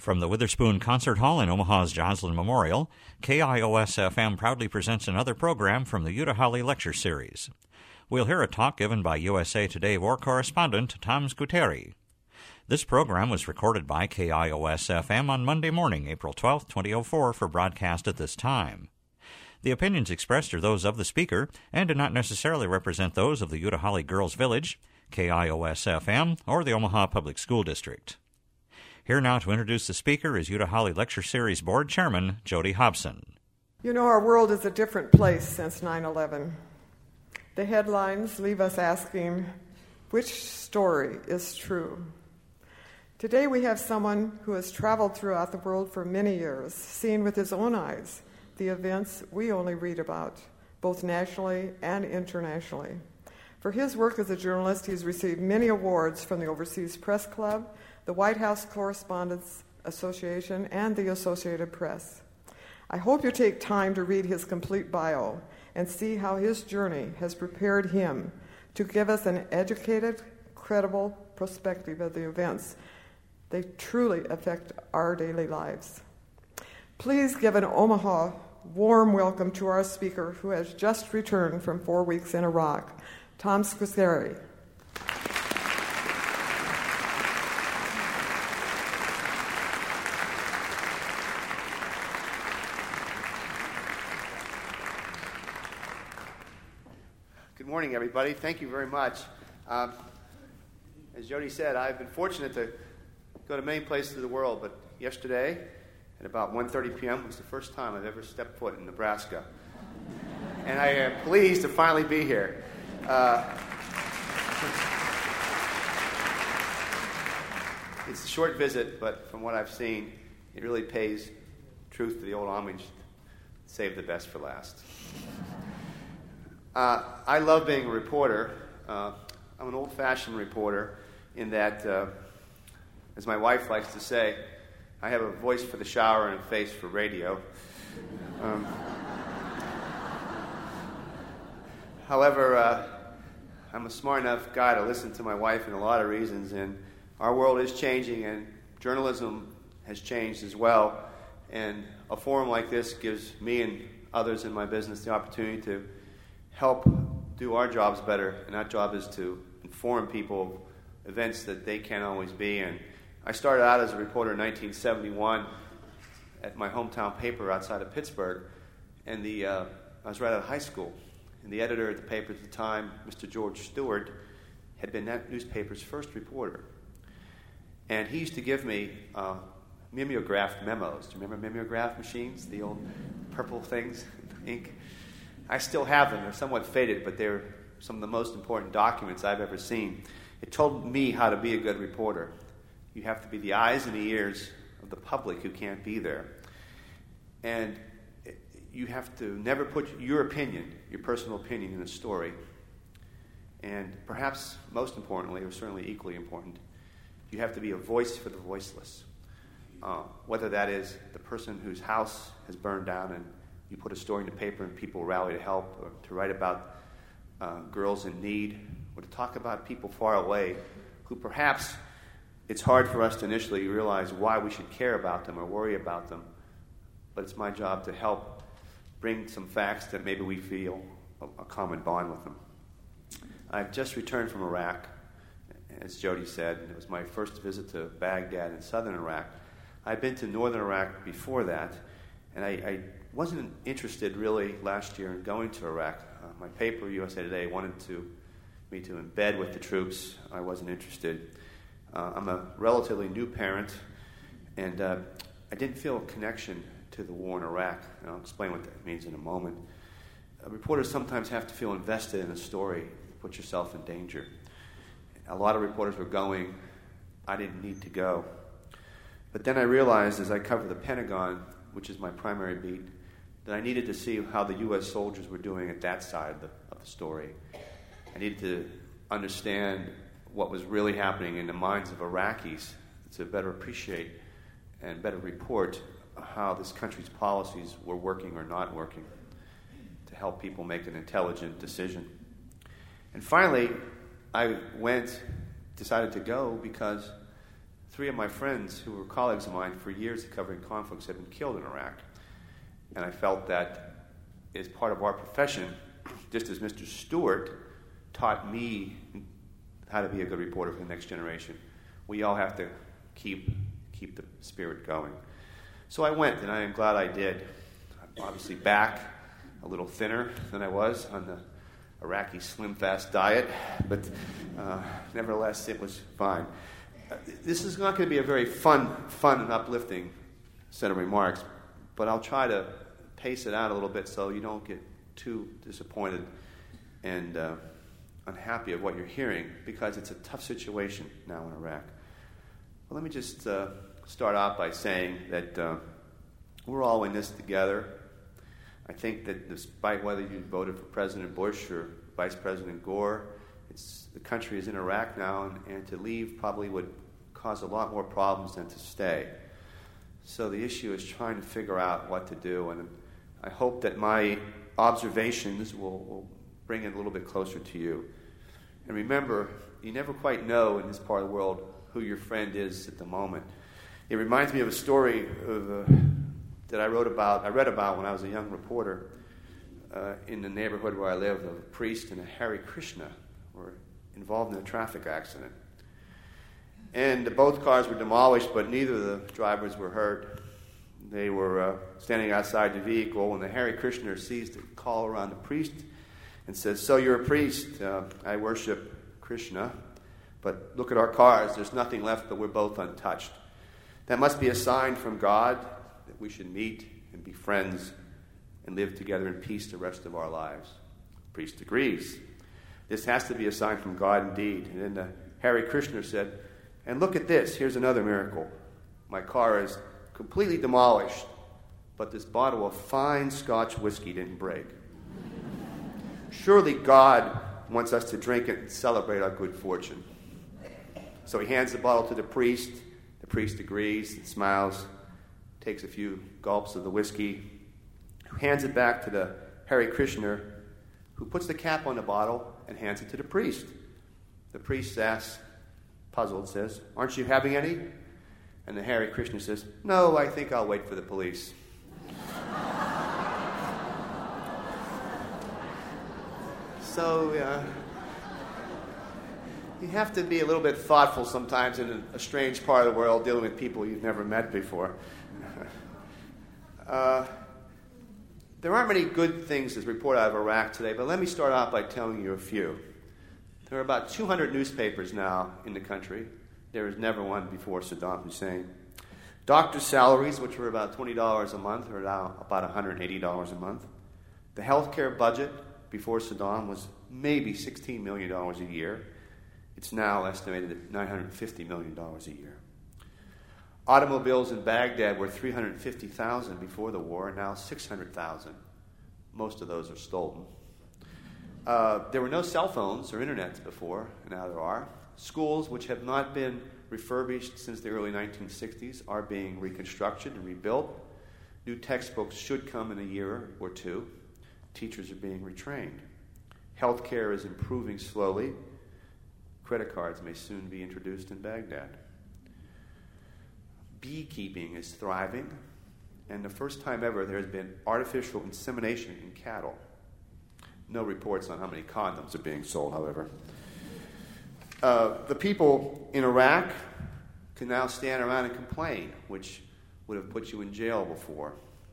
From the Witherspoon Concert Hall in Omaha's Joslin Memorial, KIOS-FM proudly presents another program from the Utah Holly Lecture Series. We'll hear a talk given by USA Today war correspondent Tom Scuteri. This program was recorded by KIOS-FM on Monday morning, April 12, 2004, for broadcast at this time. The opinions expressed are those of the speaker and do not necessarily represent those of the Utah Holly Girls Village, KIOS-FM, or the Omaha Public School District. Here now to introduce the speaker is Utah Holly Lecture Series Board Chairman Jody Hobson. You know, our world is a different place since 9/11. The headlines leave us asking, which story is true? Today we have someone who has traveled throughout the world for many years, seen with his own eyes the events we only read about, both nationally and internationally. For his work as a journalist, he's received many awards from the Overseas Press Club, the White House Correspondents Association, and the Associated Press. I hope you take time to read his complete bio and see how his journey has prepared him to give us an educated, credible perspective of the events. They truly affect our daily lives. Please give an Omaha warm welcome to our speaker who has just returned from 4 weeks in Iraq, Tom Scuteri. Good morning, everybody. Thank you very much. As Jody said, I've been fortunate to go to many places in the world, but yesterday at about 1:30 p.m. was the first time I've ever stepped foot in Nebraska. And I am pleased to finally be here. It's a short visit, but from what I've seen, it really pays truth to the old homage, save the best for last. I love being a reporter. I'm an old-fashioned reporter in that, as my wife likes to say, I have a voice for the shower and a face for radio. However, I'm a smart enough guy to listen to my wife in a lot of reasons, and our world is changing, and journalism has changed as well. And a forum like this gives me and others in my business the opportunity to help do our jobs better, and our job is to inform people of events that they can't always be. And I started out as a reporter in 1971 at my hometown paper outside of Pittsburgh, and I was right out of high school. And the editor at the paper at the time, Mr. George Stewart, had been that newspaper's first reporter. And he used to give me mimeographed memos. Do you remember mimeograph machines? The old purple things, ink? I still have them. They're somewhat faded, but they're some of the most important documents I've ever seen. It told me how to be a good reporter. You have to be the eyes and the ears of the public who can't be there. And you have to never put your opinion, your personal opinion, in a story. And perhaps most importantly, or certainly equally important, you have to be a voice for the voiceless. Whether that is the person whose house has burned down and you put a story in the paper and people rally to help, or to write about girls in need, or to talk about people far away who perhaps it's hard for us to initially realize why we should care about them or worry about them, but it's my job to help bring some facts that maybe we feel a common bond with them. I've just returned from Iraq, as Jody said, and it was my first visit to Baghdad in southern Iraq. I'd been to northern Iraq before that, and I wasn't interested really last year in going to Iraq. My paper, USA Today, wanted me to embed with the troops. I wasn't interested. I'm a relatively new parent, and I didn't feel a connection to the war in Iraq. And I'll explain what that means in a moment. Reporters sometimes have to feel invested in a story, put yourself in danger. A lot of reporters were going. I didn't need to go. But then I realized as I covered the Pentagon, which is my primary beat, that I needed to see how the U.S. soldiers were doing at that side of the story. I needed to understand what was really happening in the minds of Iraqis to better appreciate and better report how this country's policies were working or not working to help people make an intelligent decision. And finally, I decided to go because 3 of my friends who were colleagues of mine for years covering conflicts had been killed in Iraq. And I felt that as part of our profession, just as Mr. Stewart taught me how to be a good reporter for the next generation, we all have to keep the spirit going. So I went, and I am glad I did. I'm obviously back, a little thinner than I was on the Iraqi Slim Fast diet, but nevertheless, it was fine. This is not going to be a very fun and uplifting set of remarks, but I'll try to pace it out a little bit so you don't get too disappointed and unhappy of what you're hearing, because it's a tough situation now in Iraq. Well, let me just start off by saying that we're all in this together. I think that despite whether you voted for President Bush or Vice President Gore, the country is in Iraq now, and to leave probably would cause a lot more problems than to stay. So the issue is trying to figure out what to do, and I hope that my observations will bring it a little bit closer to you. And remember, you never quite know in this part of the world who your friend is at the moment. It reminds me of a story that I read about when I was a young reporter in the neighborhood where I live. A priest and a Hare Krishna were involved in a traffic accident. And both cars were demolished, but neither of the drivers were hurt. They were standing outside the vehicle, and the Hare Krishna sees the call around the priest and says, "So you're a priest. I worship Krishna, but look at our cars. There's nothing left, but we're both untouched. That must be a sign from God that we should meet and be friends and live together in peace the rest of our lives." The priest agrees. This has to be a sign from God indeed. And then the Hare Krishna said, "And look at this. Here's another miracle. My car is completely demolished, but this bottle of fine Scotch whiskey didn't break. Surely God wants us to drink it and celebrate our good fortune." So he hands the bottle to the priest. The priest agrees and smiles, takes a few gulps of the whiskey, hands it back to the Hare Krishna, who puts the cap on the bottle and hands it to the priest. The priest asks, puzzled, says, "Aren't you having any?" And the Hare Krishna says, "No, I think I'll wait for the police." So you have to be a little bit thoughtful sometimes in a strange part of the world dealing with people you've never met before. There aren't many good things as reported out of Iraq today, but let me start off by telling you a few. There are about 200 newspapers now in the country. There was never one before Saddam Hussein. Doctors' salaries, which were about $20 a month, are now about $180 a month. The healthcare budget before Saddam was maybe $16 million a year. It's now estimated at $950 million a year. Automobiles in Baghdad were 350,000 before the war, and now 600,000. Most of those are stolen. There were no cell phones or internets before, and now there are. Schools, which have not been refurbished since the early 1960s, are being reconstructed and rebuilt. New textbooks should come in a year or two. Teachers are being retrained. Healthcare is improving slowly. Credit cards may soon be introduced in Baghdad. Beekeeping is thriving, and the first time ever there has been artificial insemination in cattle. No reports on how many condoms are being sold, however. The people in Iraq can now stand around and complain, which would have put you in jail before.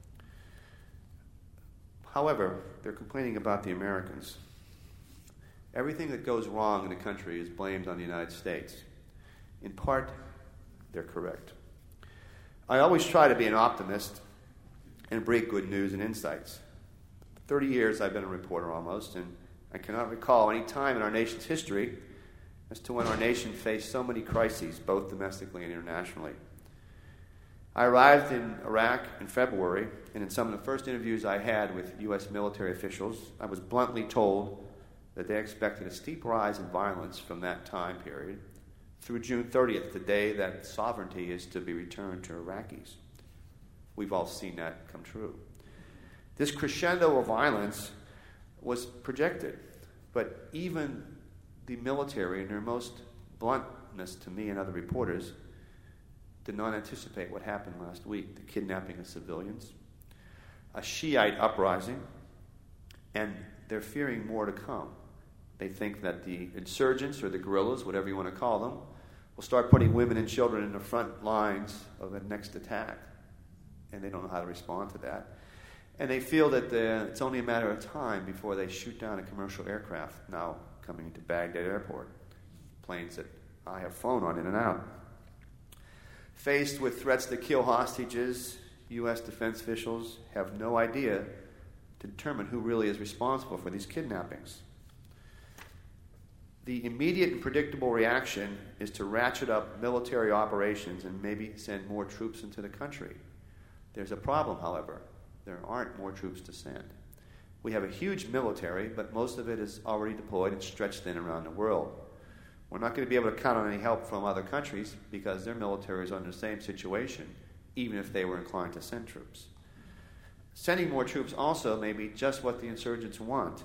However, they're complaining about the Americans. Everything that goes wrong in the country is blamed on the United States. In part, they're correct. I always try to be an optimist and bring good news and insights. 30 years I've been a reporter almost, and I cannot recall any time in our nation's history as to when our nation faced so many crises, both domestically and internationally. I arrived in Iraq in February, and in some of the first interviews I had with U.S. military officials, I was bluntly told that they expected a steep rise in violence from that time period through June 30th, the day that sovereignty is to be returned to Iraqis. We've all seen that come true. This crescendo of violence was projected, but even the military, in their most bluntness to me and other reporters, did not anticipate what happened last week, the kidnapping of civilians, a Shiite uprising, and they're fearing more to come. They think that the insurgents, or the guerrillas, whatever you want to call them, will start putting women and children in the front lines of the next attack. And they don't know how to respond to that. And they feel that it's only a matter of time before they shoot down a commercial aircraft now coming into Baghdad airport. Planes that I have flown on in and out. Faced with threats to kill hostages, U.S. defense officials have no idea to determine who really is responsible for these kidnappings. The immediate and predictable reaction is to ratchet up military operations and maybe send more troops into the country. There's a problem, however. There aren't more troops to send. We have a huge military, but most of it is already deployed and stretched thin around the world. We're not going to be able to count on any help from other countries because their militaries are in the same situation, even if they were inclined to send troops. Sending more troops also may be just what the insurgents want.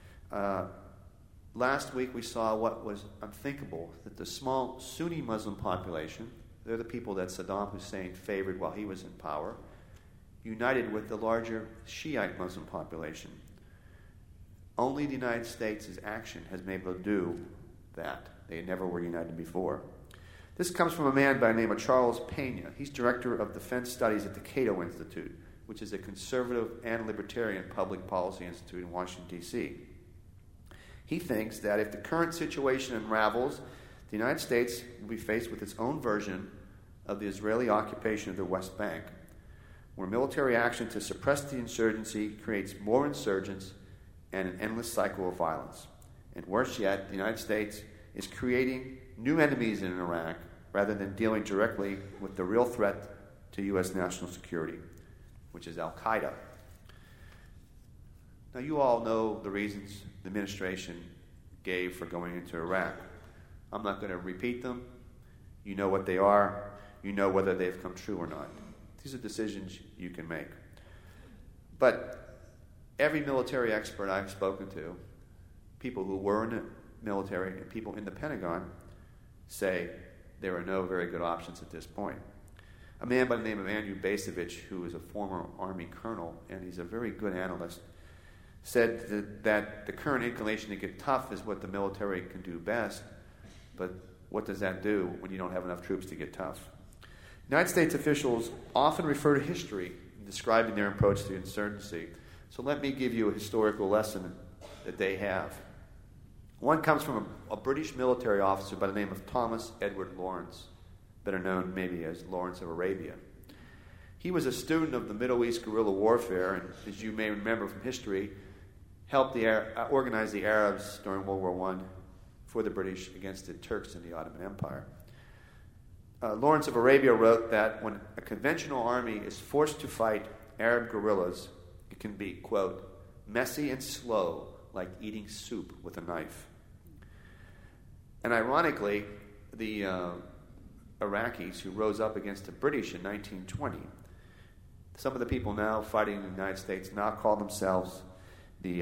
Last week we saw what was unthinkable, that the small Sunni Muslim population, they're the people that Saddam Hussein favored while he was in power, united with the larger Shiite Muslim population. Only the United States' action has been able to do that. They never were united before. This comes from a man by the name of Charles Pena. He's director of defense studies at the Cato Institute, which is a conservative and libertarian public policy institute in Washington, D.C. He thinks that if the current situation unravels, the United States will be faced with its own version of the Israeli occupation of the West Bank, where military action to suppress the insurgency creates more insurgents and an endless cycle of violence. And worse yet, the United States is creating new enemies in Iraq rather than dealing directly with the real threat to U.S. national security, which is al-Qaeda. Now, you all know the reasons the administration gave for going into Iraq. I'm not going to repeat them. You know what they are. You know whether they've come true or not. These are decisions you can make. But every military expert I've spoken to, people who were in the military and people in the Pentagon, say there are no very good options at this point. A man by the name of Andrew Bacevich, who is a former Army colonel, and he's a very good analyst, said that the current inclination to get tough is what the military can do best, but what does that do when you don't have enough troops to get tough? United States officials often refer to history in describing their approach to insurgency, so let me give you a historical lesson that they have. One comes from a British military officer by the name of Thomas Edward Lawrence, better known maybe as Lawrence of Arabia. He was a student of the Middle East guerrilla warfare, and as you may remember from history, helped organize the Arabs during World War I for the British against the Turks in the Ottoman Empire. Lawrence of Arabia wrote that when a conventional army is forced to fight Arab guerrillas, it can be, quote, messy and slow, like eating soup with a knife. And ironically, the Iraqis who rose up against the British in 1920, some of the people now fighting in the United States now call themselves the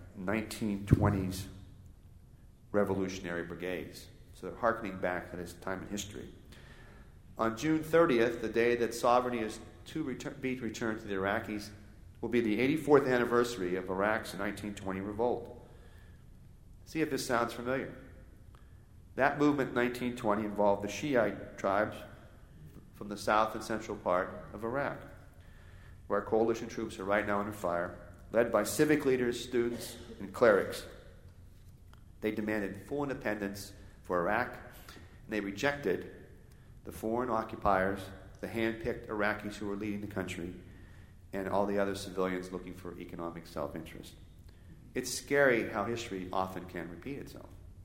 1920s Revolutionary Brigades. So they're hearkening back to this time in history. On June 30th, the day that sovereignty is to be returned to the Iraqis, will be the 84th anniversary of Iraq's 1920 revolt. See if this sounds familiar. That movement in 1920 involved the Shiite tribes from the south and central part of Iraq, where coalition troops are right now under fire, led by civic leaders, students, and clerics. They demanded full independence for Iraq, and they rejected the foreign occupiers, the hand-picked Iraqis who were leading the country, and all the other civilians looking for economic self-interest. It's scary how history often can repeat itself.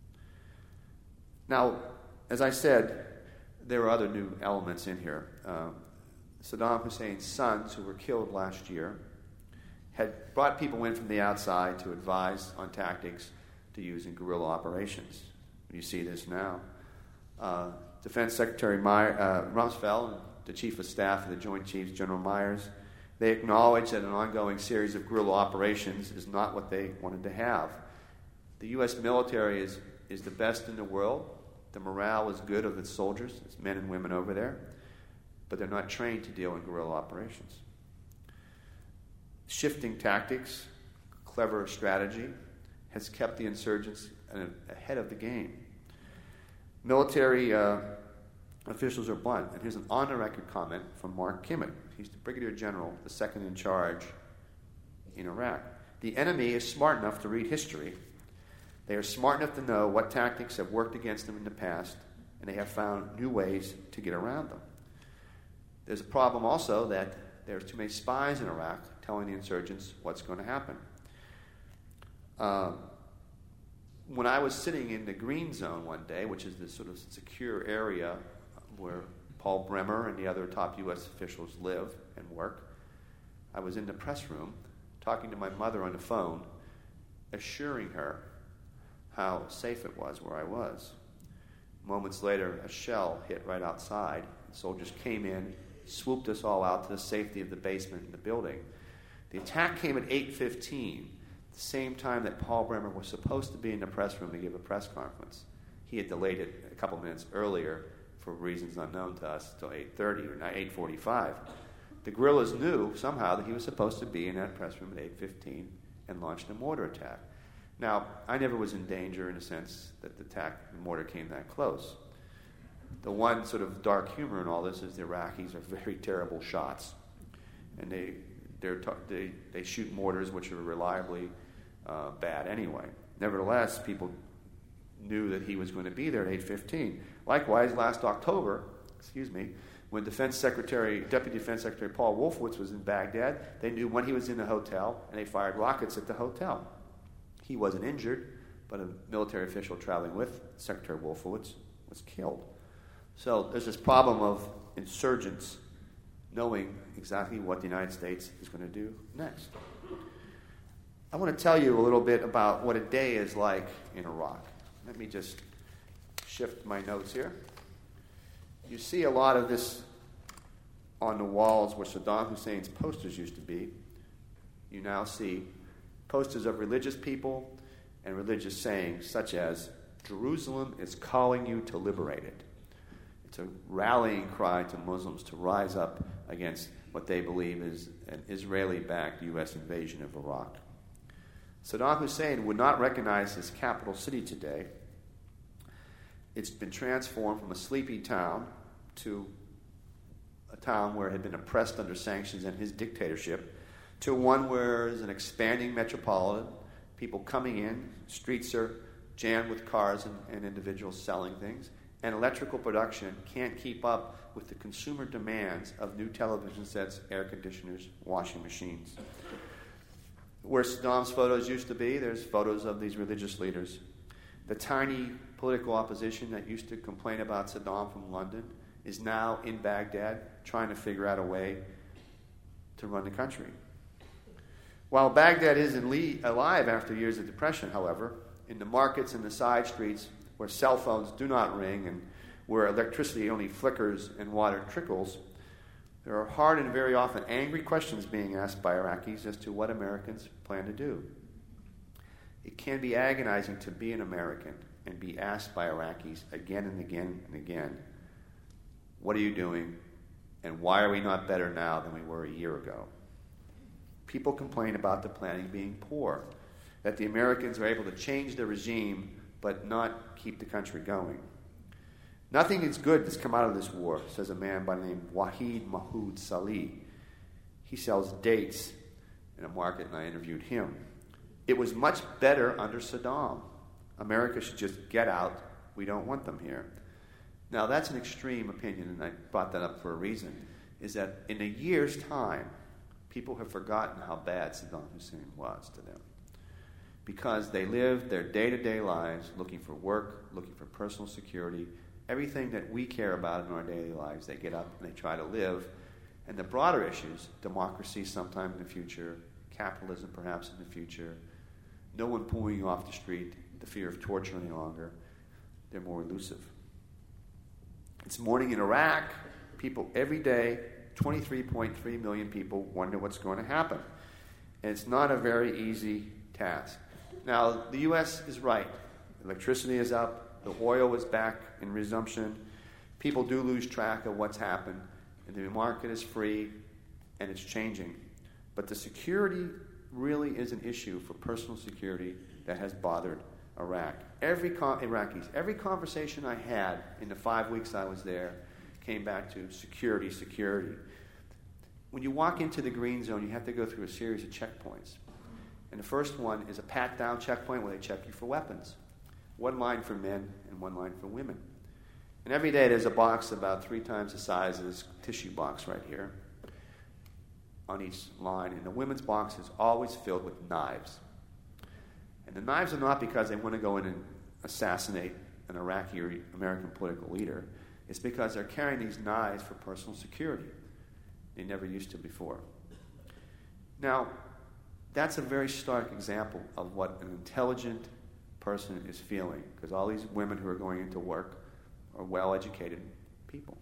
Now, as I said, there are other new elements in here. Saddam Hussein's sons, who were killed last year, had brought people in from the outside to advise on tactics to use in guerrilla operations. You see this now. Defense Secretary Rumsfeld and the Chief of Staff of the Joint Chiefs, General Myers, they acknowledge that an ongoing series of guerrilla operations is not what they wanted to have. The U.S. military is the best in the world. The morale is good of its soldiers, its men and women over there. but they're not trained to deal in guerrilla operations. Shifting tactics, clever strategy, has kept the insurgents ahead of the game. Military officials are blunt, and here's an on-the-record comment from Mark Kimmett. He's the brigadier general, the second in charge in Iraq. The enemy is smart enough to read history. They are smart enough to know what tactics have worked against them in the past, and they have found new ways to get around them. There's a problem also that there's too many spies in Iraq telling the insurgents what's going to happen. When I was sitting in the Green Zone one day, which is this sort of secure area where Paul Bremer and the other top U.S. officials live and work, I was in the press room talking to my mother on the phone, assuring her how safe it was where I was. Moments later, a shell hit right outside. The soldiers came in, swooped us all out to the safety of the basement in the building. The attack came at 8:15, the same time that Paul Bremer was supposed to be in the press room to give a press conference. He had delayed it a couple minutes earlier for reasons unknown to us until 8:30 or 8:45. The guerrillas knew somehow that he was supposed to be in that press room at 8:15 and launched a mortar attack. Now, I never was in danger in the sense that the mortar came that close. The one sort of dark humor in all this is the Iraqis are very terrible shots, and they shoot mortars which are reliably bad anyway. Nevertheless, people knew that he was going to be there at 8:15. Likewise, last October, when Deputy Defense Secretary Paul Wolfowitz was in Baghdad, they knew when he was in the hotel, and they fired rockets at the hotel. He wasn't injured, but a military official traveling with Secretary Wolfowitz was killed. So there's this problem of insurgents knowing exactly what the United States is going to do next. I want to tell you a little bit about what a day is like in Iraq. Let me just shift my notes here. You see a lot of this on the walls where Saddam Hussein's posters used to be. You now see posters of religious people and religious sayings such as, "Jerusalem is calling you to liberate it." It's a rallying cry to Muslims to rise up against what they believe is an Israeli-backed U.S. invasion of Iraq. Saddam Hussein would not recognize his capital city today. It's been transformed from a sleepy town to a town where it had been oppressed under sanctions and his dictatorship, to one where there's an expanding metropolitan, people coming in, streets are jammed with cars and individuals selling things, and electrical production can't keep up with the consumer demands of new television sets, air conditioners, washing machines. Where Saddam's photos used to be, there's photos of these religious leaders. The tiny political opposition that used to complain about Saddam from London is now in Baghdad trying to figure out a way to run the country. While Baghdad isn't alive after years of depression, however, in the markets and the side streets where cell phones do not ring and where electricity only flickers and water trickles, there are hard and very often angry questions being asked by Iraqis as to what Americans plan to do. It can be agonizing to be an American and be asked by Iraqis again and again and again, what are you doing, and why are we not better now than we were a year ago? People complain about the planning being poor, that the Americans are able to change the regime but not keep the country going. Nothing is good that's come out of this war, says a man by the name of Wahid Mahoud Salih. He sells dates in a market, and I interviewed him. It was much better under Saddam. America should just get out. We don't want them here. Now, that's an extreme opinion, and I brought that up for a reason, is that in a year's time, people have forgotten how bad Saddam Hussein was to them, because they lived their day-to-day lives looking for work, looking for personal security, everything that we care about in our daily lives. They get up and they try to live. And the broader issues, democracy sometime in the future, capitalism perhaps in the future, no one pulling you off the street, the fear of torture any longer, they're more elusive. It's morning in Iraq. People every day, 23.3 million people wonder what's going to happen. And it's not a very easy task. Now, the U.S. is right. Electricity is up. The oil is back in resumption. People do lose track of what's happened. and the market is free, and it's changing. But the security really is an issue for personal security that has bothered Iraq. Every conversation I had in the 5 weeks I was there came back to security, security. When you walk into the green zone, you have to go through a series of checkpoints. And the first one is a pat-down checkpoint where they check you for weapons. One line for men and one line for women. And every day there's a box about 3 times the size of this tissue box right here on each line. And the women's box is always filled with knives. And the knives are not because they want to go in and assassinate an Iraqi or American political leader. It's because they're carrying these knives for personal security. They never used to before. Now, that's a very stark example of what an intelligent person is feeling, because all these women who are going into work are well-educated people.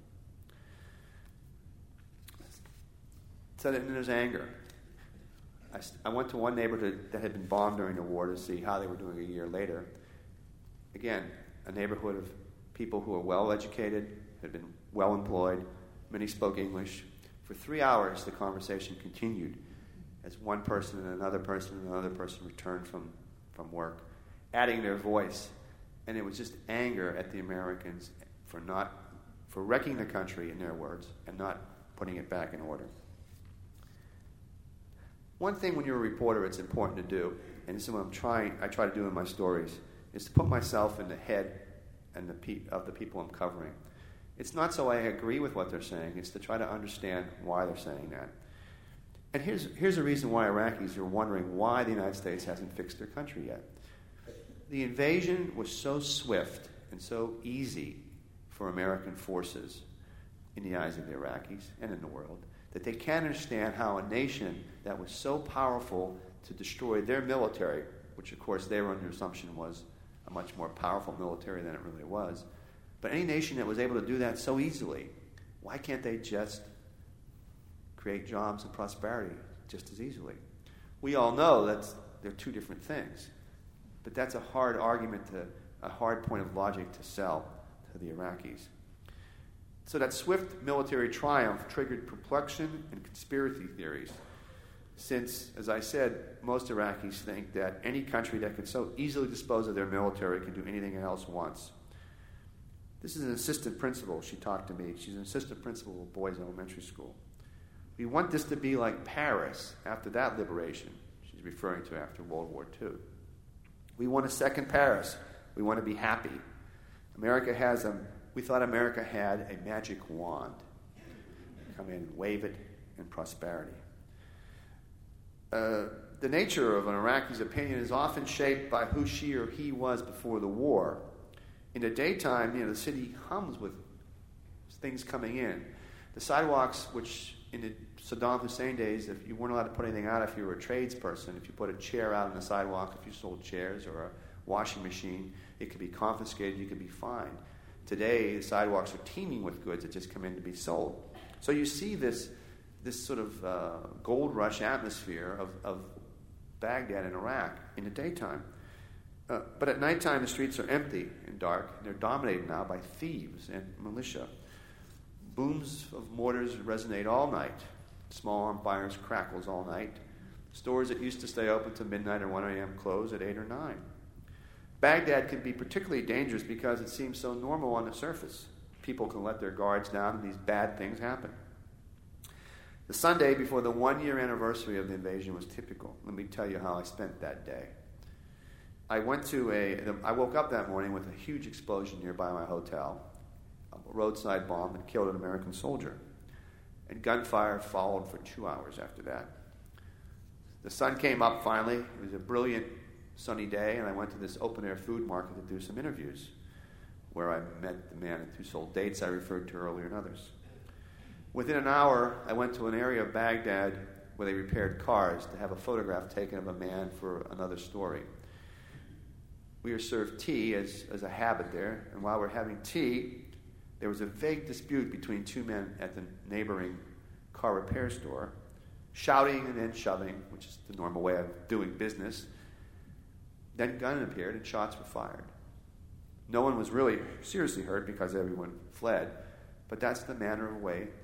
So then there's anger. I went to one neighborhood that had been bombed during the war to see how they were doing a year later. Again, a neighborhood of people who are well-educated, had been well-employed, many spoke English. For 3 hours, the conversation continued as one person and another person returned from work, adding their voice. And it was just anger at the Americans for wrecking the country, in their words, and not putting it back in order. One thing when you're a reporter it's important to do, and this is what I try to do in my stories, is to put myself in the head and of the people I'm covering. It's not so I agree with what they're saying, it's to try to understand why they're saying that. And here's a reason why Iraqis are wondering why the United States hasn't fixed their country yet. The invasion was so swift and so easy for American forces in the eyes of the Iraqis and in the world that they can't understand how a nation that was so powerful to destroy their military, which of course they were under assumption was a much more powerful military than it really was, but any nation that was able to do that so easily, why can't they just create jobs and prosperity just as easily? We all know they're two different things, but that's a hard argument, a hard point of logic to sell to the Iraqis. So that swift military triumph triggered perplexion and conspiracy theories, since, as I said, most Iraqis think that any country that can so easily dispose of their military can do anything else wants. This is an assistant principal. She talked to me. She's an assistant principal of Boys Elementary School. We want this to be like Paris after that liberation. She's referring to after World War II. We want a second Paris. We want to be happy. We thought America had a magic wand. Come in and wave it in prosperity. The nature of an Iraqi's opinion is often shaped by who she or he was before the war. In the daytime, the city hums with things coming in. The sidewalks, which in the Saddam Hussein days, if you weren't allowed to put anything out if you were a tradesperson, if you put a chair out on the sidewalk, if you sold chairs or a washing machine, it could be confiscated, you could be fined. Today, the sidewalks are teeming with goods that just come in to be sold. So you see this sort of gold rush atmosphere of Baghdad and Iraq in the daytime. But at nighttime, the streets are empty and dark, and they're dominated now by thieves and militia. Booms of mortars resonate all night. Small arm fires crackles all night. Stores that used to stay open till midnight or 1 a.m. close at 8 or 9. Baghdad can be particularly dangerous because it seems so normal on the surface. People can let their guards down and these bad things happen. The Sunday before the 1-year anniversary of the invasion was typical. Let me tell you how I spent that day. I woke up that morning with a huge explosion nearby my hotel, a roadside bomb that killed an American soldier. And gunfire followed for 2 hours after that. The sun came up finally. It was a brilliant sunny day, and I went to this open-air food market to do some interviews, where I met the man who sold dates I referred to earlier and others. Within an hour, I went to an area of Baghdad where they repaired cars to have a photograph taken of a man for another story. We were served tea as a habit there, and while we're having tea, there was a vague dispute between two men at the neighboring car repair store, shouting and then shoving, which is the normal way of doing business. Then a gun appeared and shots were fired. No one was really seriously hurt because everyone fled, but that's the manner of way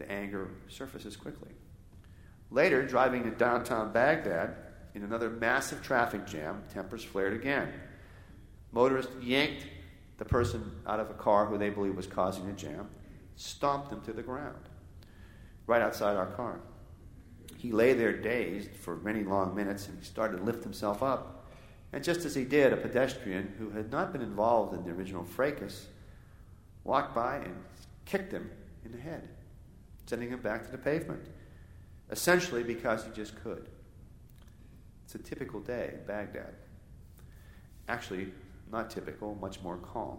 the anger surfaces quickly. Later, driving to downtown Baghdad, in another massive traffic jam, tempers flared again. Motorists yanked the person out of a car who they believed was causing the jam, stomped him to the ground, right outside our car. He lay there dazed for many long minutes, and he started to lift himself up. And just as he did, a pedestrian who had not been involved in the original fracas walked by and kicked him in the head, sending him back to the pavement, essentially because he just could. It's a typical day in Baghdad. Actually, not typical, much more calm.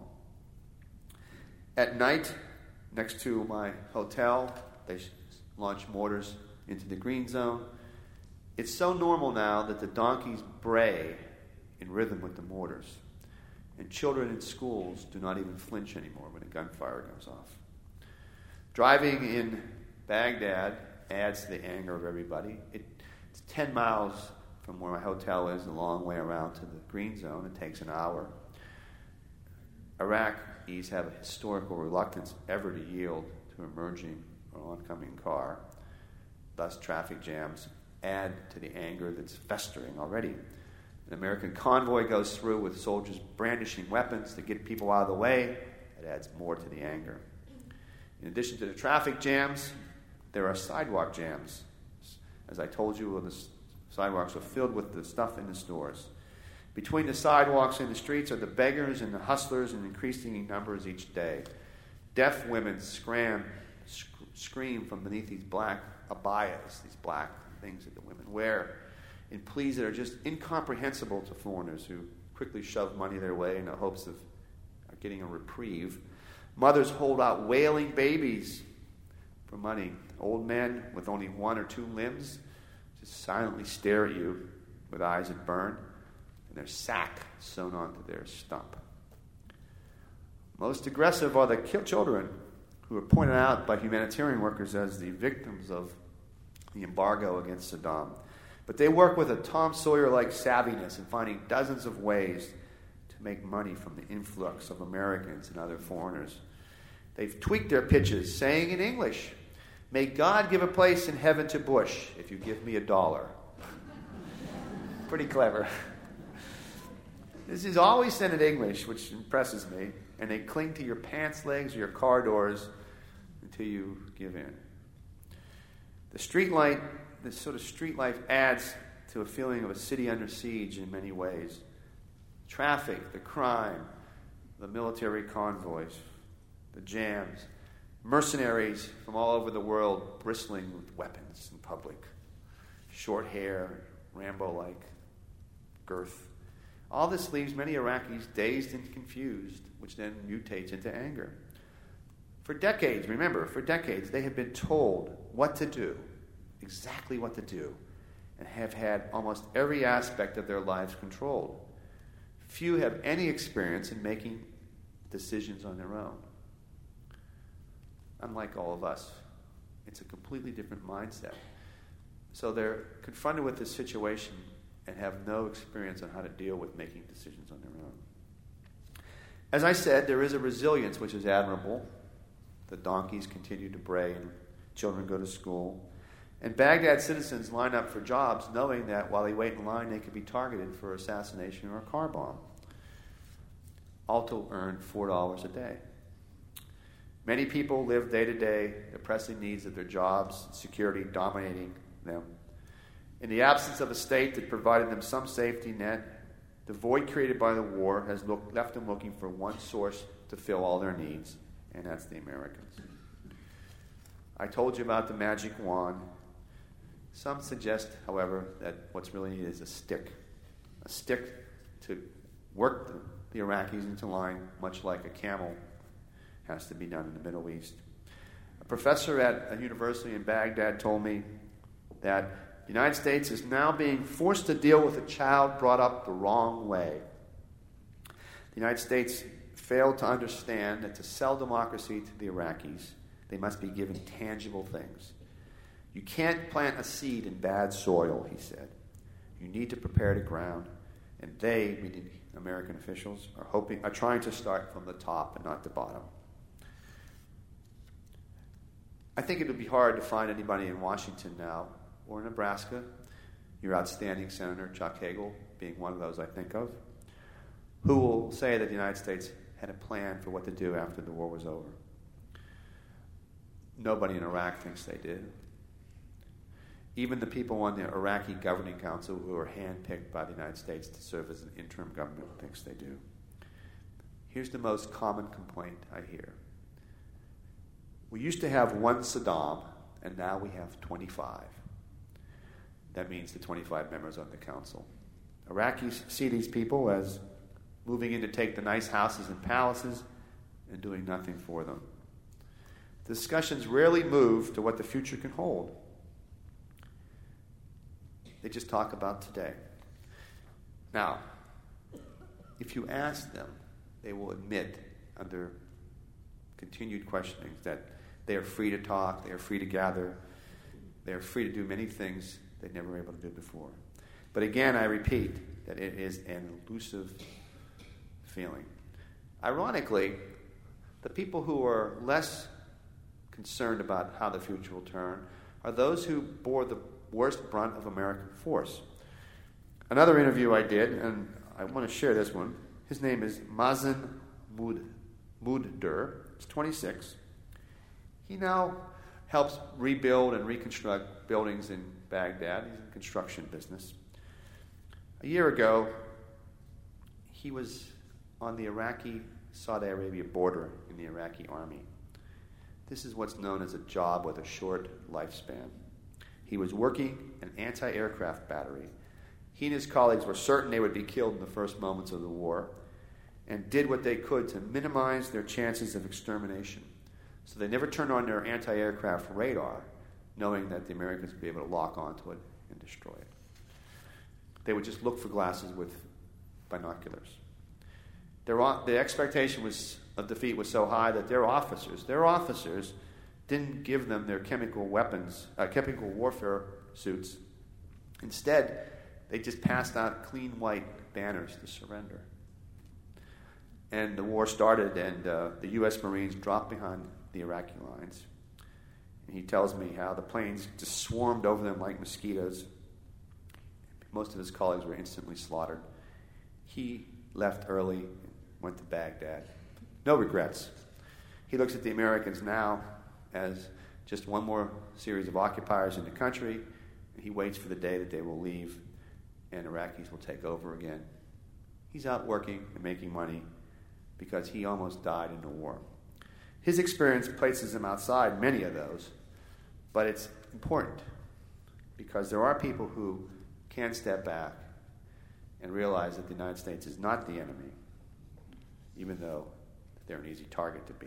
At night, next to my hotel, they launch mortars into the green zone. It's so normal now that the donkeys bray in rhythm with the mortars. And children in schools do not even flinch anymore when a gunfire goes off. Driving in Baghdad adds to the anger of everybody. It's 10 miles from where my hotel is, a long way around to the green zone. It takes an hour. Iraqis have a historical reluctance ever to yield to an emerging or oncoming car. Thus, traffic jams add to the anger that's festering already. An American convoy goes through with soldiers brandishing weapons to get people out of the way. It adds more to the anger. In addition to the traffic jams, there are sidewalk jams. As I told you, the sidewalks are filled with the stuff in the stores. Between the sidewalks and the streets are the beggars and the hustlers in increasing numbers each day. Deaf women scream from beneath these black abayas, these black things that the women wear, in pleas that are just incomprehensible to foreigners who quickly shove money their way in the hopes of getting a reprieve. Mothers hold out wailing babies for money. Old men with only one or two limbs just silently stare at you with eyes that burn, and their sack sewn onto their stump. Most aggressive are the children, who are pointed out by humanitarian workers as the victims of the embargo against Saddam. But they work with a Tom Sawyer-like savviness in finding dozens of ways to make money from the influx of Americans and other foreigners. They've tweaked their pitches, saying in English, "May God give a place in heaven to Bush if you give me $1." Pretty clever. This is always said in English, which impresses me, and they cling to your pants legs or your car doors until you give in. This sort of street life adds to a feeling of a city under siege in many ways. Traffic, the crime, the military convoys, the jams, mercenaries from all over the world bristling with weapons in public, short hair, Rambo-like girth. All this leaves many Iraqis dazed and confused, which then mutates into anger. For decades, they have been told what to do, exactly what to do, and have had almost every aspect of their lives controlled. Few have any experience in making decisions on their own. Unlike all of us, it's a completely different mindset. So they're confronted with this situation and have no experience on how to deal with making decisions on their own. As I said, there is a resilience which is admirable. The donkeys continue to bray and children go to school. And Baghdad citizens line up for jobs knowing that while they wait in line, they could be targeted for assassination or a car bomb. Alto earned $4 a day. Many people live day to day, the pressing needs of their jobs, security dominating them. In the absence of a state that provided them some safety net, the void created by the war has left them looking for one source to fill all their needs, and that's the Americans. I told you about the magic wand. Some suggest, however, that what's really needed is a stick to work the Iraqis into line, much like a camel has to be done in the Middle East. A professor at a university in Baghdad told me that the United States is now being forced to deal with a child brought up the wrong way. The United States failed to understand that to sell democracy to the Iraqis, they must be given tangible things. You can't plant a seed in bad soil, he said. You need to prepare the ground. And they, meaning American officials, are trying to start from the top and not the bottom. I think it would be hard to find anybody in Washington now, or Nebraska, your outstanding Senator Chuck Hagel being one of those I think of, who will say that the United States had a plan for what to do after the war was over. Nobody in Iraq thinks they did. Even the people on the Iraqi Governing Council who are handpicked by the United States to serve as an interim government thinks they do. Here's the most common complaint I hear. We used to have one Saddam, and now we have 25. That means the 25 members on the council. Iraqis see these people as moving in to take the nice houses and palaces and doing nothing for them. Discussions rarely move to what the future can hold. They just talk about today. Now, if you ask them, they will admit under continued questioning that they are free to talk, they are free to gather, they are free to do many things they never were able to do before. But again, I repeat that it is an elusive feeling. Ironically, the people who are less concerned about how the future will turn are those who bore the worst brunt of American force. Another interview I did, and I want to share this one. His name is Mazen Mudder. He's 26. He now helps rebuild and reconstruct buildings in Baghdad. He's in the construction business. A year ago, he was on the Iraqi-Saudi Arabia border in the Iraqi army. This is what's known as a job with a short lifespan. He was working an anti-aircraft battery. He and his colleagues were certain they would be killed in the first moments of the war and did what they could to minimize their chances of extermination. So they never turned on their anti-aircraft radar, knowing that the Americans would be able to lock onto it and destroy it. They would just look for glasses with binoculars. The expectation of defeat was so high that their officers didn't give them their chemical warfare suits. Instead, they just passed out clean white banners to surrender. And the war started, and the U.S. Marines dropped behind the Iraqi lines. And he tells me how the planes just swarmed over them like mosquitoes. Most of his colleagues were instantly slaughtered. He left early, went to Baghdad. No regrets. He looks at the Americans now as just one more series of occupiers in the country. He waits for the day that they will leave and Iraqis will take over again. He's out working and making money because he almost died in the war. His experience places him outside many of those, but it's important because there are people who can step back and realize that the United States is not the enemy, even though they're an easy target to be.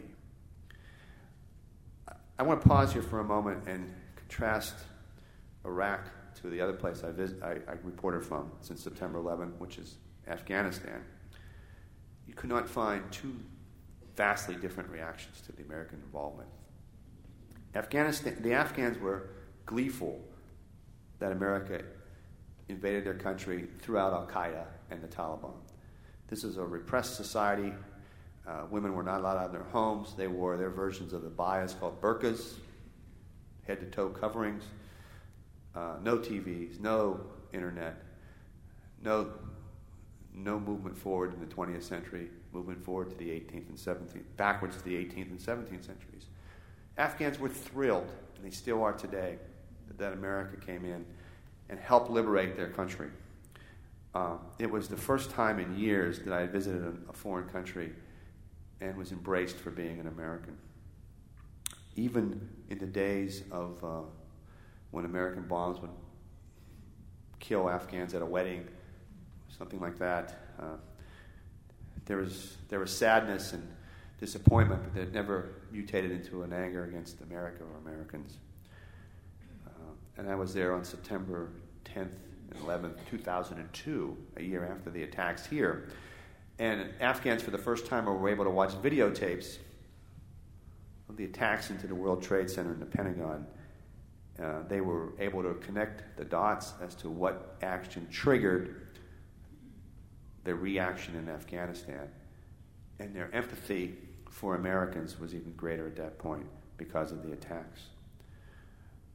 I want to pause here for a moment and contrast Iraq to the other place I reported from since September 11, which is Afghanistan. You could not find two vastly different reactions to the American involvement. The Afghans were gleeful that America invaded their country, threw out Al-Qaeda and the Taliban. This is a repressed society. Women were not allowed out of their homes. They wore their versions of the bayas called burqas, head-to-toe coverings, no TVs, no internet, no movement forward in the 20th century, movement forward to the 18th and 17th, backwards to the 18th and 17th centuries. Afghans were thrilled, and they still are today, that America came in and helped liberate their country. It was the first time in years that I had visited a foreign country and was embraced for being an American. Even in the days of when American bombs would kill Afghans at a wedding, something like that, there was sadness and disappointment, but it never mutated into an anger against America or Americans. And I was there on September 10th and 11th, 2002, a year after the attacks here. And Afghans, for the first time, were able to watch videotapes of the attacks into the World Trade Center and the Pentagon. They were able to connect the dots as to what action triggered their reaction in Afghanistan. And their empathy for Americans was even greater at that point because of the attacks.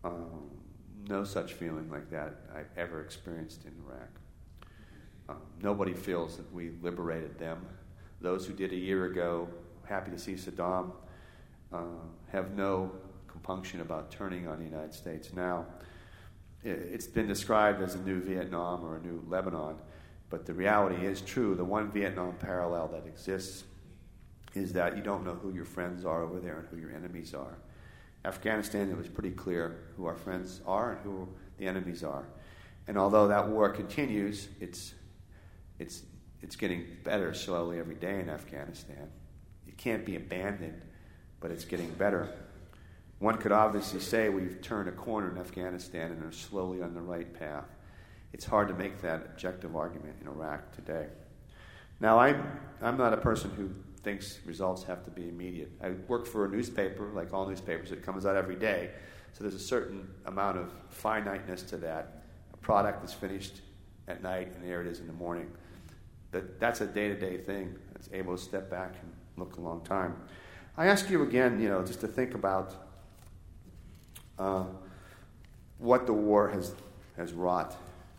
No such feeling like that I've ever experienced in Iraq. Nobody feels that we liberated them. Those who did a year ago, happy to see Saddam, have no compunction about turning on the United States now. It's been described as a new Vietnam or a new Lebanon, but the reality is true. The one Vietnam parallel that exists is that you don't know who your friends are over there and who your enemies are. Afghanistan, it was pretty clear who our friends are and who the enemies are. And although that war continues, it's getting better slowly every day in Afghanistan. It can't be abandoned, but it's getting better. One could obviously say we've turned a corner in Afghanistan and are slowly on the right path. It's hard to make that objective argument in Iraq today. Now, I'm not a person who thinks results have to be immediate. I work for a newspaper, like all newspapers, it comes out every day. So there's a certain amount of finiteness to that. A product is finished at night, and there it is in the morning. That's a day-to-day thing. It's able to step back and look a long time. I ask you again, just to think about what the war has wrought.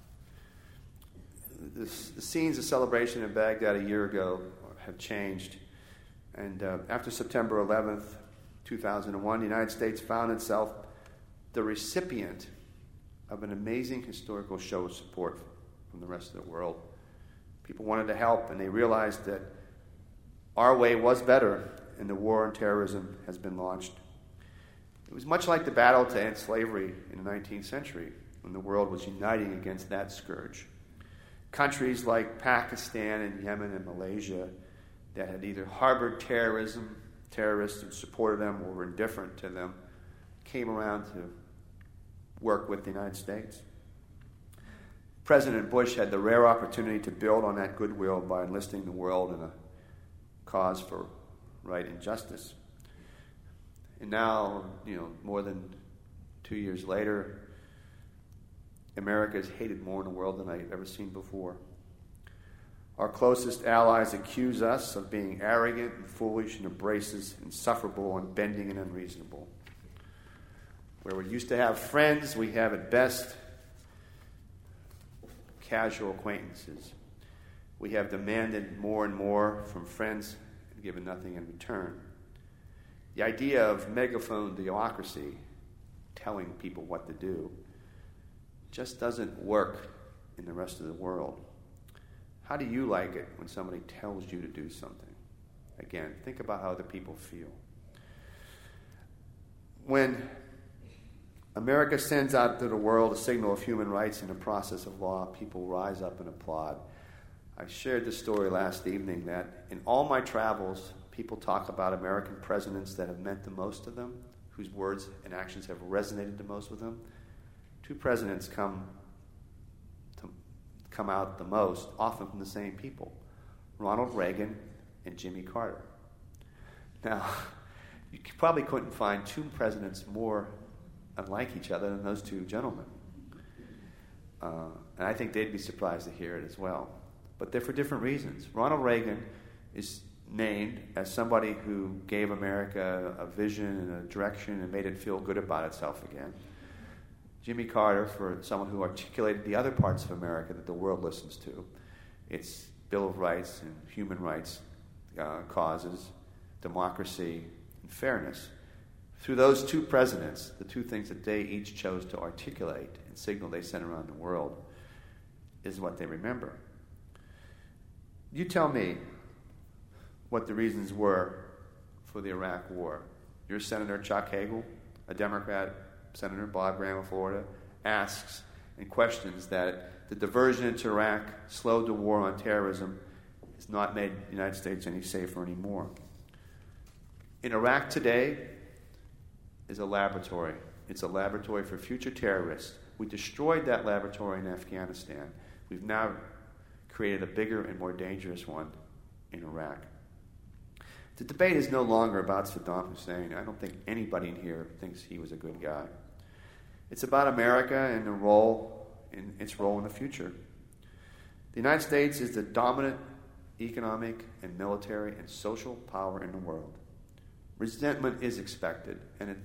The scenes of celebration in Baghdad a year ago have changed. And after September 11th, 2001, the United States found itself the recipient of an amazing historical show of support from the rest of the world. People wanted to help, and they realized that our way was better, and the war on terrorism has been launched. It was much like the battle to end slavery in the 19th century, when the world was uniting against that scourge. Countries like Pakistan and Yemen and Malaysia that had either harbored terrorists and supported them or were indifferent to them, came around to work with the United States. President Bush had the rare opportunity to build on that goodwill by enlisting the world in a cause for right and justice. And now, more than 2 years later, America is hated more in the world than I've ever seen before. Our closest allies accuse us of being arrogant and foolish and abrasive, insufferable, unbending, and unreasonable. Where we used to have friends, we have at best casual acquaintances. We have demanded more and more from friends and given nothing in return. The idea of megaphone democracy, telling people what to do, just doesn't work in the rest of the world. How do you like it when somebody tells you to do something? Again, think about how other people feel. When America sends out to the world a signal of human rights in the process of law, people rise up and applaud. I shared this story last evening that in all my travels, people talk about American presidents that have meant the most to them, whose words and actions have resonated the most with them. Two presidents come out the most, often from the same people, Ronald Reagan and Jimmy Carter. Now, you probably couldn't find two presidents more unlike each other than those two gentlemen. And I think they'd be surprised to hear it as well. But they're for different reasons. Ronald Reagan is named as somebody who gave America a vision and a direction and made it feel good about itself again. Jimmy Carter for someone who articulated the other parts of America that the world listens to. Its Bill of Rights and human rights causes, democracy, and fairness. Through those two presidents, the two things that they each chose to articulate and signal they sent around the world is what they remember. You tell me what the reasons were for the Iraq War. Your Senator Chuck Hagel, a Democrat, Senator Bob Graham of Florida, asks and questions that the diversion into Iraq slowed the war on terrorism, has not made the United States any safer anymore. In Iraq today is a laboratory. It's a laboratory for future terrorists. We destroyed that laboratory in Afghanistan. We've now created a bigger and more dangerous one in Iraq. The debate is no longer about Saddam Hussein. I don't think anybody in here thinks he was a good guy. It's about America and its role in the future. The United States is the dominant economic and military and social power in the world. Resentment is expected, and it's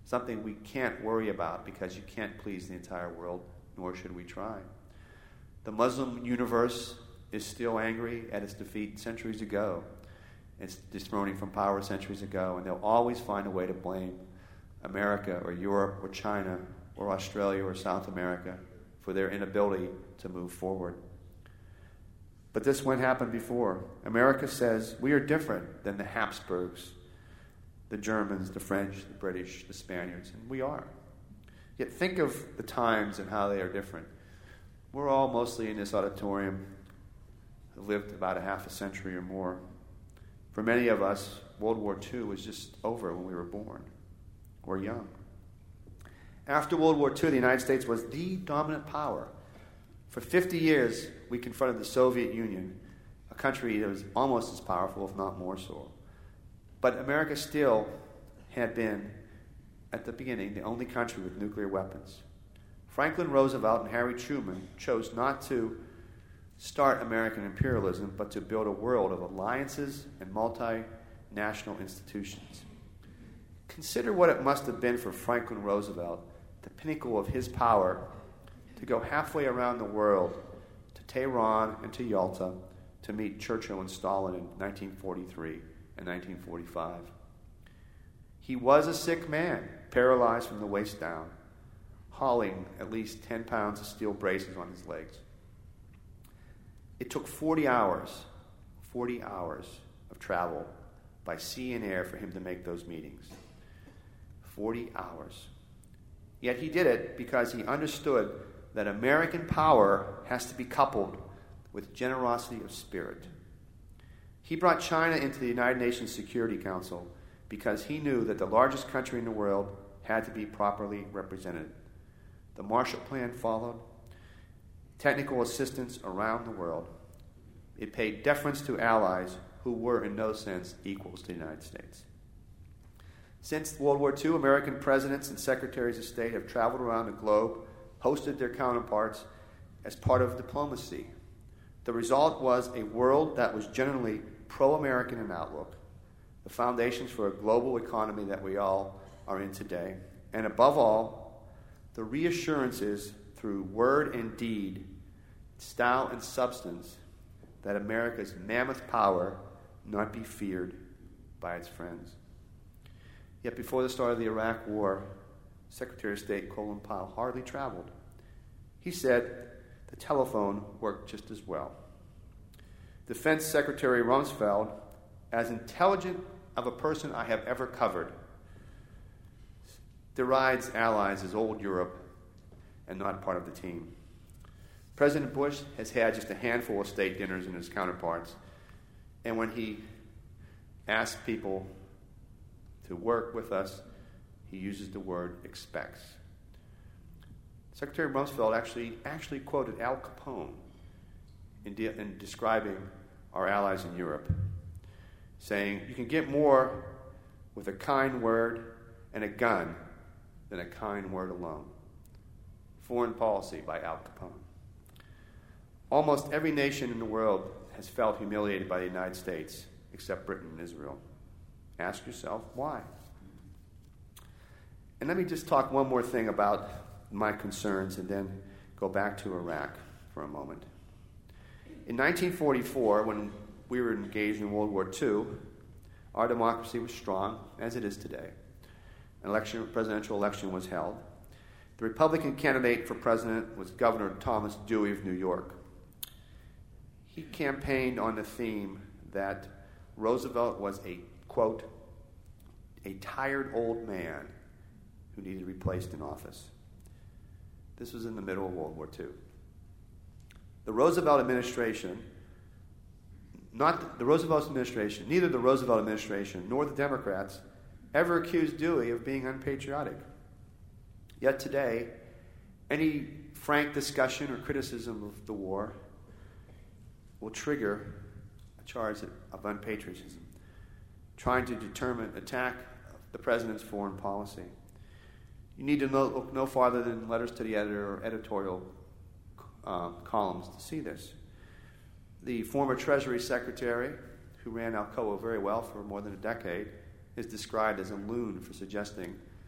something we can't worry about because you can't please the entire world, nor should we try. The Muslim universe is still angry at its defeat centuries ago, its dethroning from power centuries ago, and they'll always find a way to blame America or Europe or China or Australia or South America for their inability to move forward. But this won't happen before. America says we are different than the Habsburgs, the Germans, the French, the British, the Spaniards, and we are. Yet think of the times and how they are different. We're all mostly in this auditorium who lived about a half a century or more. For many of us, World War II was just over when we were born or young. After World War II, the United States was the dominant power. For 50 years, we confronted the Soviet Union, a country that was almost as powerful, if not more so. But America still had been, at the beginning, the only country with nuclear weapons. Franklin Roosevelt and Harry Truman chose not to start American imperialism, but to build a world of alliances and multinational institutions. Consider what it must have been for Franklin Roosevelt, the pinnacle of his power, to go halfway around the world, to Tehran and to Yalta, to meet Churchill and Stalin in 1943 and 1945. He was a sick man, paralyzed from the waist down, hauling at least 10 pounds of steel braces on his legs. It took 40 hours of travel by sea and air for him to make those meetings. 40 hours. Yet he did it because he understood that American power has to be coupled with generosity of spirit. He brought China into the United Nations Security Council because he knew that the largest country in the world had to be properly represented. The Marshall Plan followed. Technical assistance around the world. It paid deference to allies who were in no sense equals to the United States. Since World War II, American presidents and secretaries of state have traveled around the globe, hosted their counterparts as part of diplomacy. The result was a world that was generally pro-American in outlook, the foundations for a global economy that we all are in today, and above all, the reassurances through word and deed, style and substance, that America's mammoth power not be feared by its friends. Yet before the start of the Iraq War, Secretary of State Colin Powell hardly traveled. He said the telephone worked just as well. Defense Secretary Rumsfeld, as intelligent of a person I have ever covered, derides allies as old Europe and not part of the team. President Bush has had just a handful of state dinners in his counterparts, and when he asks people to work with us, he uses the word expects. Secretary Rumsfeld actually quoted Al Capone in describing our allies in Europe, saying, "You can get more with a kind word and a gun than a kind word alone." Foreign Policy by Al Capone. Almost every nation in the world has felt humiliated by the United States, except Britain and Israel. Ask yourself, why? And let me just talk one more thing about my concerns and then go back to Iraq for a moment. In 1944, when we were engaged in World War II, our democracy was strong, as it is today. A presidential election was held. The Republican candidate for president was Governor Thomas Dewey of New York. He campaigned on the theme that Roosevelt was a, quote, a tired old man who needed replaced in office. This was in the middle of World War II. The Roosevelt administration, neither the Roosevelt administration nor the Democrats ever accused Dewey of being unpatriotic. Yet today, any frank discussion or criticism of the war will trigger a charge of unpatriotism, trying to attack the president's foreign policy. You need to look no farther than letters to the editor or editorial columns to see this. The former Treasury Secretary, who ran Alcoa very well for more than a decade, is described as a loon for suggesting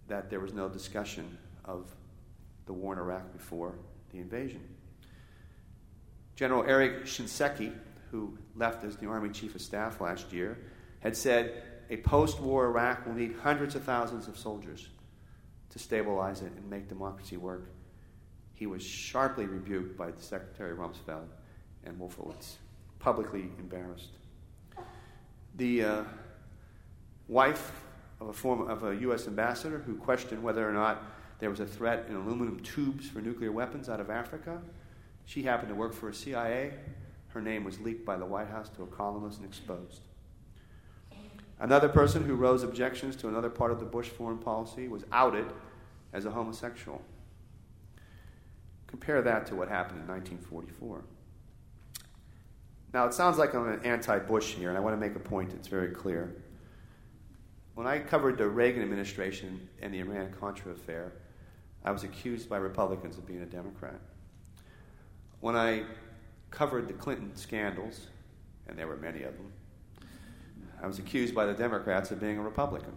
that there was no discussion of the war in Iraq before the invasion. General Eric Shinseki, who left as the Army Chief of Staff last year, had said a post-war Iraq will need hundreds of thousands of soldiers to stabilize it and make democracy work. He was sharply rebuked by Secretary Rumsfeld and Wolfowitz, publicly embarrassed. The wife of a U.S. ambassador who questioned whether or not there was a threat in aluminum tubes for nuclear weapons out of Africa, she happened to work for a CIA. Her name was leaked by the White House to a columnist and exposed. Another person who rose objections to another part of the Bush foreign policy was outed as a homosexual. Compare that to what happened in 1944. Now, it sounds like I'm an anti-Bush here, and I want to make a point that's very clear. When I covered the Reagan administration and the Iran-Contra affair, I was accused by Republicans of being a Democrat. When I covered the Clinton scandals, and there were many of them, I was accused by the Democrats of being a Republican.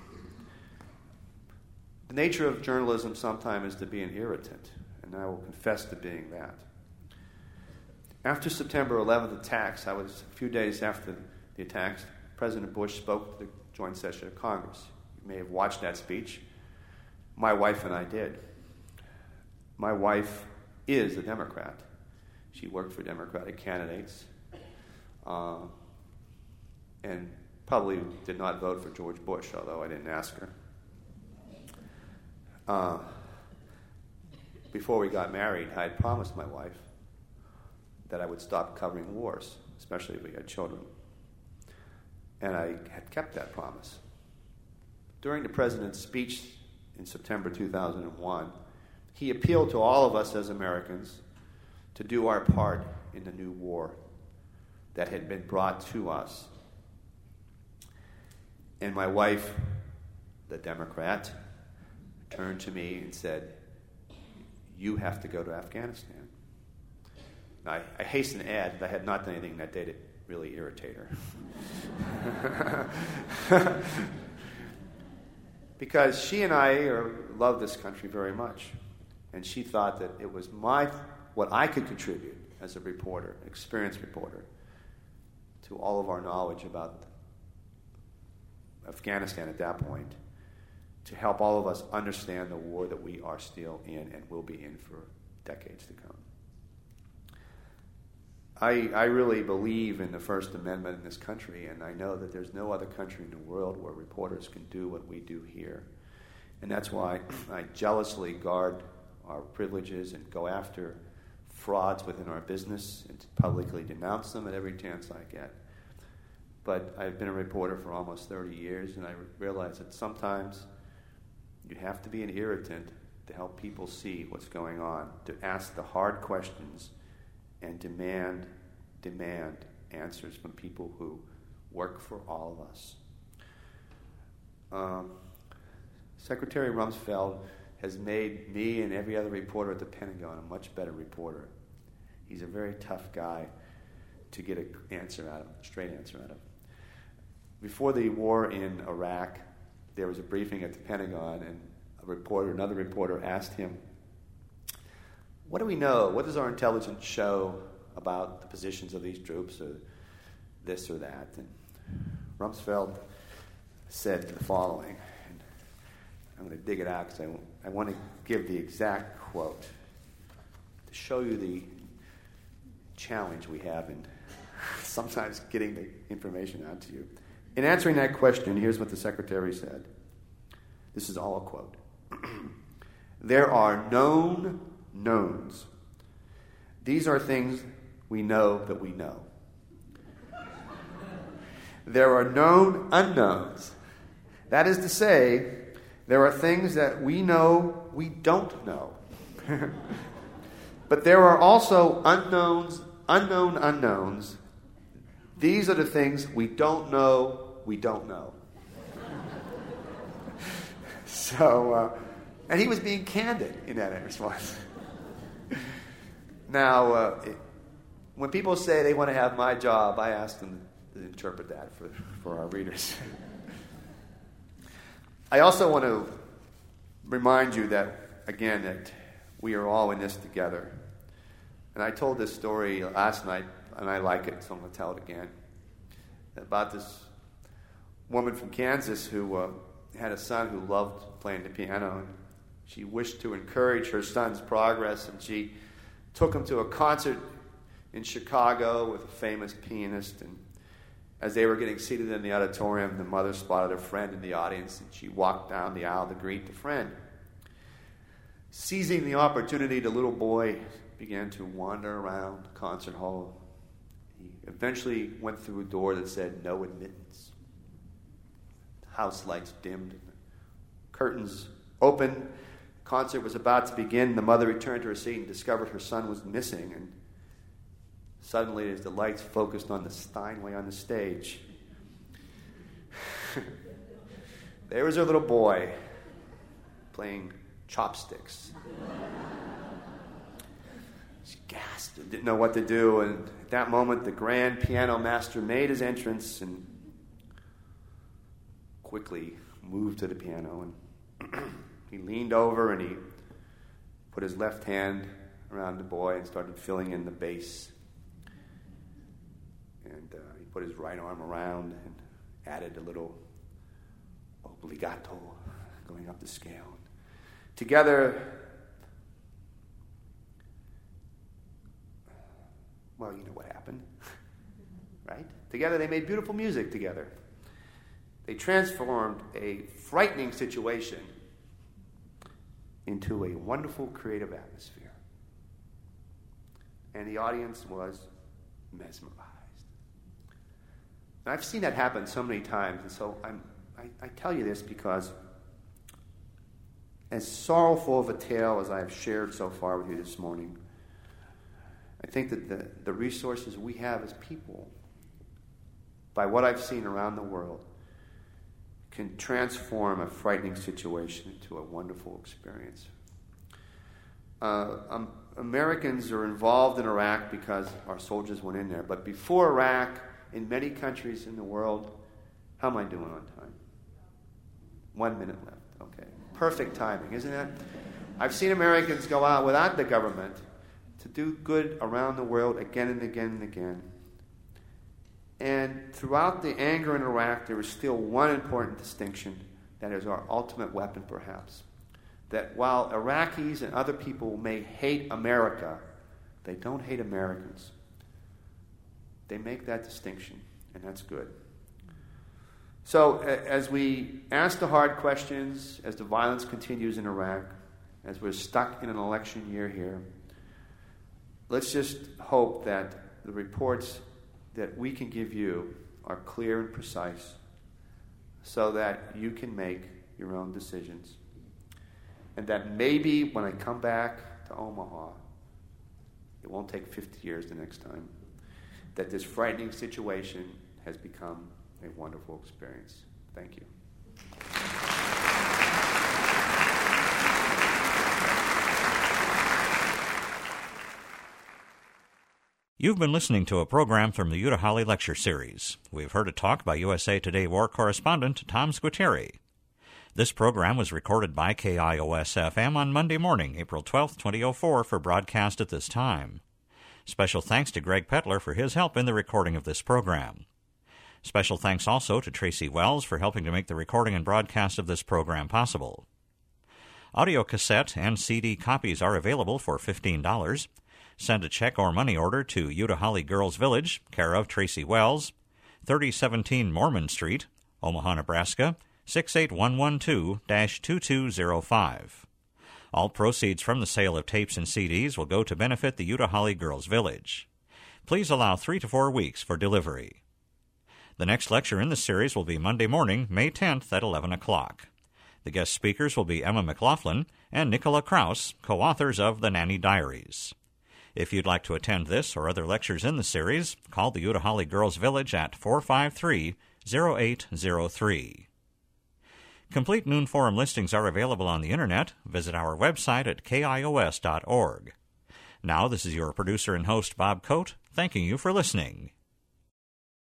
The nature of journalism sometimes is to be an irritant, and I will confess to being that. After September 11th attacks, a few days after the attacks, President Bush spoke to the joint session of Congress. You may have watched that speech. My wife and I did. My wife is a Democrat. She worked for Democratic candidates and probably did not vote for George Bush, although I didn't ask her. Before we got married, I had promised my wife that I would stop covering wars, especially if we had children. And I had kept that promise. During the president's speech in September 2001, he appealed to all of us as Americans to do our part in the new war that had been brought to us. And my wife, the Democrat, turned to me and said, "You have to go to Afghanistan." Now, I hasten to add that I had not done anything that day to really irritate her. Because she and I love this country very much. And she thought that it was what I could contribute as a reporter, an experienced reporter, to all of our knowledge about Afghanistan at that point, to help all of us understand the war that we are still in and will be in for decades to come. I really believe in the First Amendment in this country, and I know that there's no other country in the world where reporters can do what we do here. And that's why I jealously guard our privileges and go after frauds within our business and to publicly denounce them at every chance I get. But I've been a reporter for almost 30 years, and I realize that sometimes you have to be an irritant to help people see what's going on, to ask the hard questions and demand answers from people who work for all of us. Secretary Rumsfeld has made me and every other reporter at the Pentagon a much better reporter. He's a very tough guy to get an answer out of, a straight answer out of. Before the war in Iraq, there was a briefing at the Pentagon, and another reporter asked him, "What do we know? What does our intelligence show about the positions of these troops, or this or that?" And Rumsfeld said the following, and I'm going to dig it out because I want to give the exact quote to show you the challenge we have in sometimes getting the information out to you. In answering that question, here's what the secretary said. This is all a quote. "There are known knowns. These are things we know that we know. There are known unknowns. That is to say, there are things that we know we don't know. But there are also unknown unknowns. These are the things we don't know we don't know." So, and he was being candid in that response. Now, when people say they want to have my job, I ask them to interpret that for our readers. I also want to remind you that, again, that we are all in this together. And I told this story last night, and I like it, so I'm going to tell it again, about this woman from Kansas who had a son who loved playing the piano, and she wished to encourage her son's progress, and she took him to a concert in Chicago with a famous pianist. And as they were getting seated in the auditorium, the mother spotted a friend in the audience, and she walked down the aisle to greet the friend. Seizing the opportunity, the little boy began to wander around the concert hall. He eventually went through a door that said, "No admittance." The house lights dimmed, and the curtains opened. The concert was about to begin. The mother returned to her seat and discovered her son was missing. And suddenly, as the lights focused on the Steinway on the stage, there was her little boy playing chopsticks. She gasped and didn't know what to do. And at that moment, the grand piano master made his entrance and quickly moved to the piano. And he leaned over and he put his left hand around the boy and started filling in the bass. And he put his right arm around and added a little obligato going up the scale. Together, well, you know what happened, right? Together they made beautiful music together. They transformed a frightening situation into a wonderful creative atmosphere. And the audience was mesmerized. And I've seen that happen so many times, and so I tell you this because as sorrowful of a tale as I have shared so far with you this morning, I think that the resources we have as people, by what I've seen around the world, can transform a frightening situation into a wonderful experience. Americans are involved in Iraq because our soldiers went in there. But before Iraq, in many countries in the world, how am I doing on time? 1 minute left. Okay. Perfect timing, isn't it? I've seen Americans go out without the government to do good around the world again and again and again. And throughout the anger in Iraq, there is still one important distinction that is our ultimate weapon, perhaps. That while Iraqis and other people may hate America, they don't hate Americans. They make that distinction, and that's good. So as we ask the hard questions, as the violence continues in Iraq, as we're stuck in an election year here, let's just hope that the reports that we can give you are clear and precise so that you can make your own decisions. And that maybe when I come back to Omaha, it won't take 50 years the next time, that this frightening situation has become a wonderful experience. Thank you. You've been listening to a program from the Utah Holly Lecture Series. We've heard a talk by USA Today war correspondent Tom Squitieri. This program was recorded by KIOS-FM on Monday morning, April 12, 2004, for broadcast at this time. Special thanks to Greg Petler for his help in the recording of this program. Special thanks also to Tracy Wells for helping to make the recording and broadcast of this program possible. Audio cassette and CD copies are available for $15. Send a check or money order to Utah Holly Girls Village, care of Tracy Wells, 3017 Mormon Street, Omaha, Nebraska, 68112-2205. All proceeds from the sale of tapes and CDs will go to benefit the Utah Holly Girls Village. Please allow 3 to 4 weeks for delivery. The next lecture in the series will be Monday morning, May 10th at 11 o'clock. The guest speakers will be Emma McLaughlin and Nicola Kraus, co-authors of The Nanny Diaries. If you'd like to attend this or other lectures in the series, call the Utah Holly Girls Village at 453-0803. Complete Noon Forum listings are available on the Internet. Visit our website at kios.org. Now, this is your producer and host, Bob Coate, thanking you for listening.